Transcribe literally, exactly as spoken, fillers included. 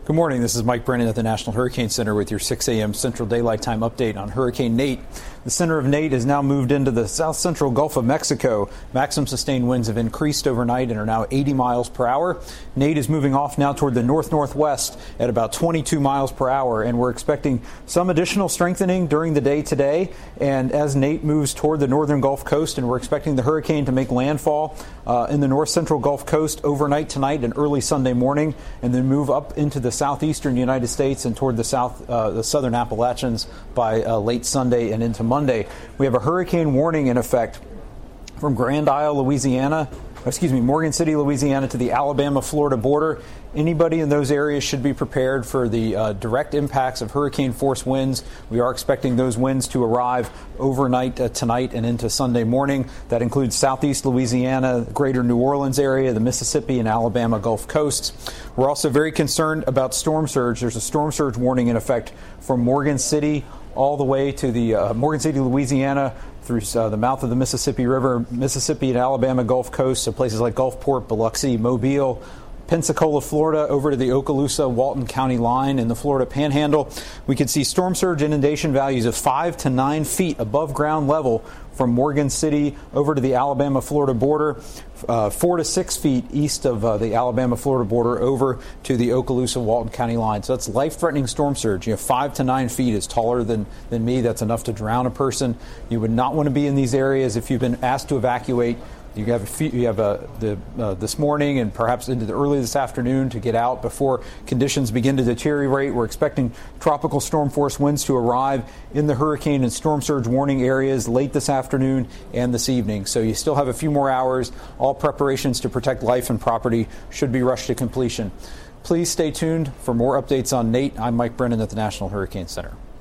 Good morning. This is Mike Brennan at the National Hurricane Center with your six a.m. Central Daylight Time update on Hurricane Nate. The center of Nate has now moved into the south central Gulf of Mexico. Maximum sustained winds have increased overnight and are now eighty miles per hour. Nate is moving off now toward the north-northwest at about twenty-two miles per hour, and we're expecting some additional strengthening during the day today. And as Nate moves toward the northern Gulf Coast, and we're expecting the hurricane to make landfall uh, in the north central Gulf Coast overnight tonight and early Sunday morning, and then move up into the southeastern United States and toward the south, uh, the southern Appalachians by uh, late Sunday and into Monday. We have a hurricane warning in effect from Grand Isle, Louisiana, excuse me, Morgan City, Louisiana to the Alabama-Florida border. Anybody in those areas should be prepared for the uh, direct impacts of hurricane force winds. We are expecting those winds to arrive overnight uh, tonight and into Sunday morning. That includes southeast Louisiana, greater New Orleans area, the Mississippi and Alabama Gulf coasts. We're also very concerned about storm surge. There's a storm surge warning in effect from Morgan City all the way to the uh, Morgan City, Louisiana, through uh, the mouth of the Mississippi River, Mississippi and Alabama Gulf Coast, so places like Gulfport, Biloxi, Mobile, Pensacola, Florida, over to the Okaloosa, Walton County line in the Florida Panhandle. We could see storm surge inundation values of five to nine feet above ground level from Morgan City over to the Alabama-Florida border, uh, four to six feet east of uh, the Alabama-Florida border over to the Okaloosa, Walton County line. So that's life-threatening storm surge. You know, five to nine feet is taller than, than me. That's enough to drown a person. You would not want to be in these areas if you've been asked to evacuate. You have a few, you have a, the uh, this morning and perhaps into the early this afternoon to get out before conditions begin to deteriorate. We're expecting tropical storm force winds to arrive in the hurricane and storm surge warning areas late this afternoon and this evening. So you still have a few more hours. All preparations to protect life and property should be rushed to completion. Please stay tuned for more updates on Nate. I'm Mike Brennan at the National Hurricane Center.